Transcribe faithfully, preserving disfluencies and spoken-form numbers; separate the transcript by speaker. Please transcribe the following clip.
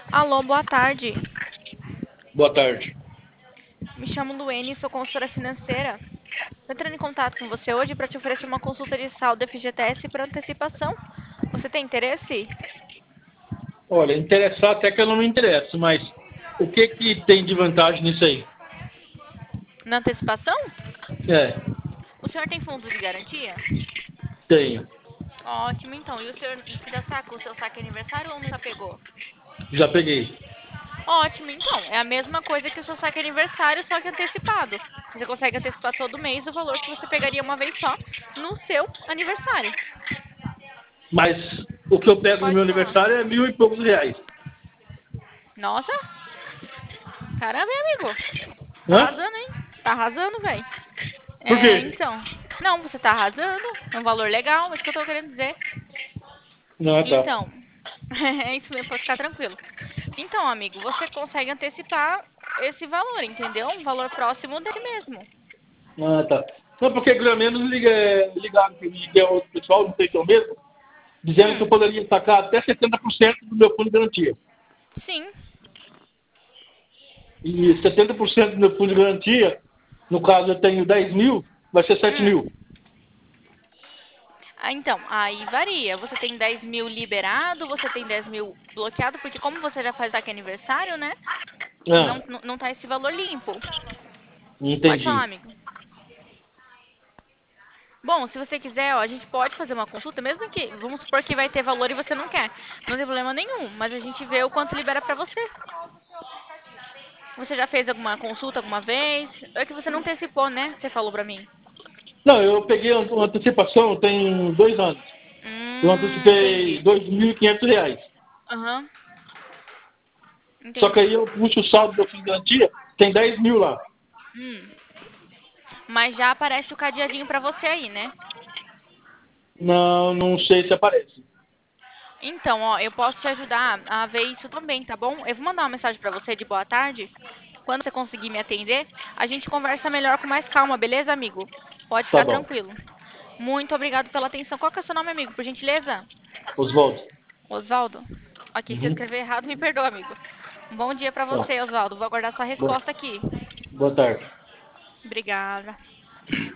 Speaker 1: Alô, boa tarde.
Speaker 2: Boa tarde.
Speaker 1: Me chamo Luene, sou consultora financeira. Estou entrando em contato com você hoje para te oferecer uma consulta de saldo F G T S por antecipação. Você tem interesse
Speaker 2: Olha, interessar até que eu não me interesso, mas o que que tem de vantagem nisso aí?
Speaker 1: na antecipação?
Speaker 2: É,
Speaker 1: O senhor tem fundo de garantia?
Speaker 2: tenho.
Speaker 1: Ótimo, então. E o senhor já sacou o seu saque aniversário ou nunca pegou?
Speaker 2: Já peguei.
Speaker 1: Ótimo, então. É a mesma coisa que o seu saque aniversário, só que antecipado. Você consegue antecipar todo mês o valor que você pegaria uma vez só no seu aniversário.
Speaker 2: Mas o que eu pego no meu
Speaker 1: Pode falar.
Speaker 2: aniversário é mil e poucos reais.
Speaker 1: Nossa, caramba, hein, amigo. Tá
Speaker 2: Hã?
Speaker 1: arrasando, hein? Tá arrasando, velho.
Speaker 2: Por
Speaker 1: É,
Speaker 2: quê?
Speaker 1: então. Não, você tá arrasando. É um valor legal, é isso que eu tô querendo dizer.
Speaker 2: Não, tá.
Speaker 1: Então, é isso mesmo, pode ficar tranquilo. Então, amigo, você consegue antecipar esse valor, entendeu? Um valor próximo dele mesmo.
Speaker 2: Ah, tá. Não, porque pelo menos liga, ligaram para mim, que é outro pessoal, não sei se é o mesmo, dizendo que eu
Speaker 1: Hum,
Speaker 2: poderia sacar até setenta por cento do meu fundo de garantia.
Speaker 1: sim.
Speaker 2: E setenta por cento do meu fundo de garantia, no caso eu tenho dez mil, vai ser sete
Speaker 1: Hum.
Speaker 2: mil.
Speaker 1: Ah, então, aí varia. Você tem dez mil liberado, você tem dez mil bloqueado, porque como você já faz aqui aniversário, né? Não,
Speaker 2: Ah,
Speaker 1: não, não tá esse valor limpo. Pode falar,
Speaker 2: entendi.
Speaker 1: amigo. Bom, se você quiser, ó, a gente pode fazer uma consulta, mesmo que, vamos supor que vai ter valor e você não quer. Não tem problema nenhum, mas a gente vê o quanto libera pra você. Você já fez alguma consulta alguma vez? É que você não antecipou, né? Você falou pra mim.
Speaker 2: Não, eu peguei uma antecipação tem dois anos. Eu
Speaker 1: Hum,
Speaker 2: antecipei
Speaker 1: entendi.
Speaker 2: dois mil e quinhentos reais.
Speaker 1: Aham,
Speaker 2: Só que
Speaker 1: entendi.
Speaker 2: aí eu puxo o saldo do fundo de garantia, tem dez mil lá.
Speaker 1: Hum, mas já aparece o cadeadinho pra você aí, né?
Speaker 2: Não, não sei se aparece.
Speaker 1: Então, ó, eu posso te ajudar a ver isso também, tá bom? Eu vou mandar uma mensagem pra você de boa tarde. Quando você conseguir me atender, a gente conversa melhor com mais calma, beleza, amigo? Pode
Speaker 2: Tá
Speaker 1: ficar
Speaker 2: bom.
Speaker 1: tranquilo. Muito obrigado pela atenção. Qual que é o seu nome, amigo, por gentileza?
Speaker 2: Oswaldo.
Speaker 1: Osvaldo? Ok, se eu
Speaker 2: Uhum.
Speaker 1: escrever errado, me perdoa, amigo. Um bom dia pra
Speaker 2: Tá.
Speaker 1: você, Osvaldo. Vou aguardar sua
Speaker 2: Boa,
Speaker 1: resposta aqui.
Speaker 2: boa tarde.
Speaker 1: Obrigada.